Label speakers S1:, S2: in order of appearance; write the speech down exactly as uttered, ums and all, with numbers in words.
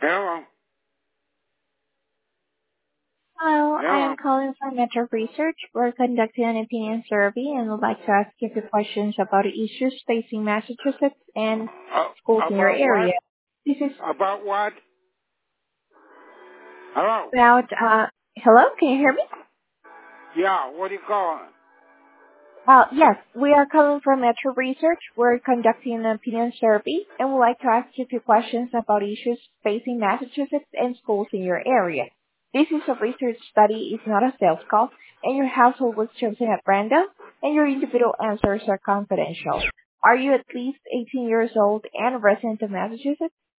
S1: Hello?
S2: Hello, I
S1: Hello?
S2: am calling from Metro Research. We're conducting an opinion survey and would like to ask you a few questions about the issues facing Massachusetts and
S1: Uh,
S2: schools in your
S1: about what?
S2: area. This is
S1: About what? Hello?
S2: about, uh, hello, can you hear me?
S1: Yeah, what are you calling?
S2: Uh, yes, we are calling from Metro Research. We're conducting an opinion survey and would like to ask you a few questions about issues facing Massachusetts and schools in your area. This is a research study, it's not a sales call, and your household was chosen at random, and your individual answers are confidential. Are you at least eighteen years old and a resident of Massachusetts?